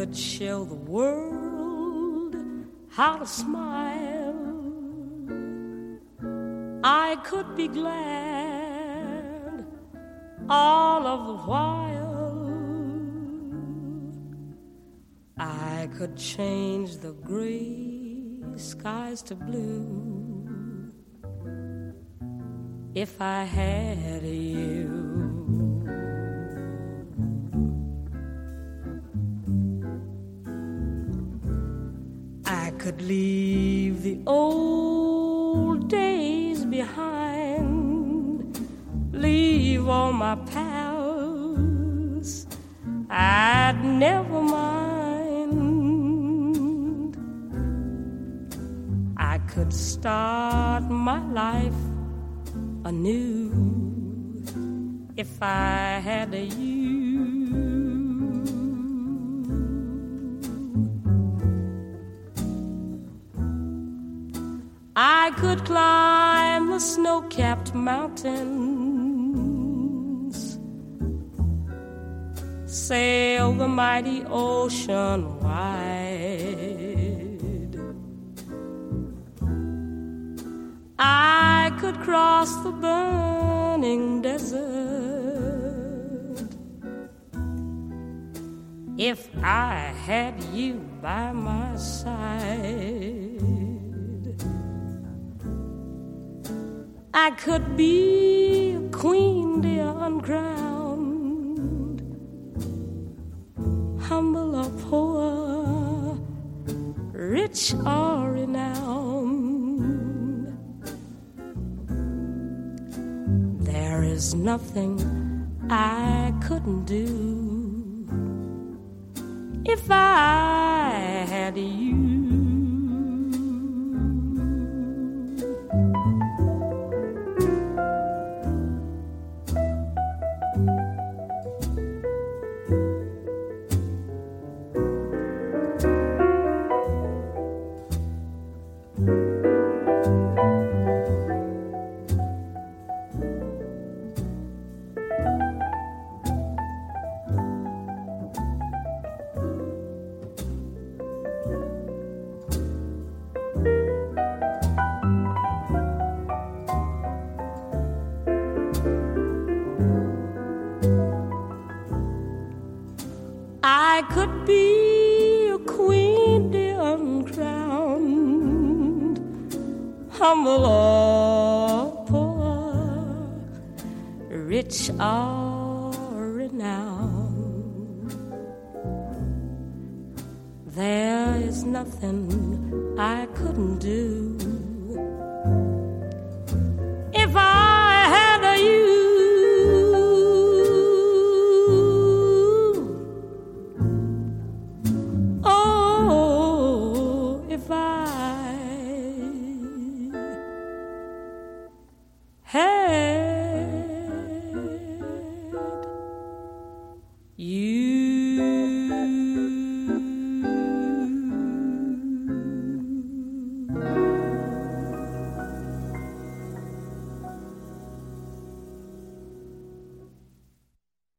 could show the world how to smile, I could be glad all of the while. I could change the gray skies to blue if I had you. I could leave the old days behind, leave all my pals, I'd never mind. I could start my life anew if I had you. I could climb the snow-capped mountains, sail the mighty ocean wide. I could cross the burning desert if I had you by my side. I could be a queen, dear, uncrowned, humble or poor, rich or renowned. There is nothing I couldn't do if I had you. I could be a queen, dear, uncrowned, humble or poor, rich or renowned. There is nothing I couldn't do